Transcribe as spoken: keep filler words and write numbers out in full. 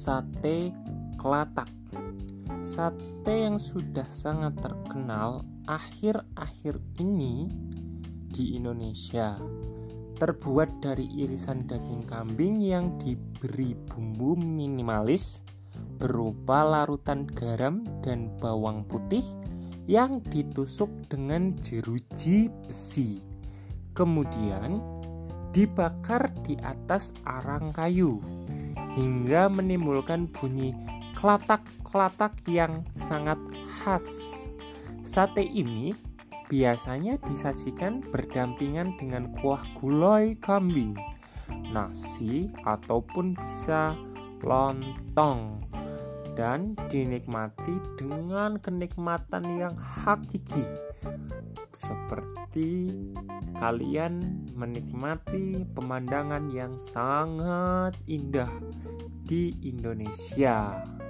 Sate Klatak. Sate yang sudah sangat terkenal akhir-akhir ini di Indonesia. Terbuat dari irisan daging kambing yang diberi bumbu minimalis berupa larutan garam dan bawang putih yang ditusuk dengan jeruji besi. Kemudian dibakar di atas arang kayu hingga menimbulkan bunyi klatak-klatak yang sangat khas. Sate ini biasanya disajikan berdampingan dengan kuah gulai kambing, nasi ataupun bisa lontong, dan dinikmati dengan kenikmatan yang hakiki, seperti kalian menikmati pemandangan yang sangat indah di Indonesia.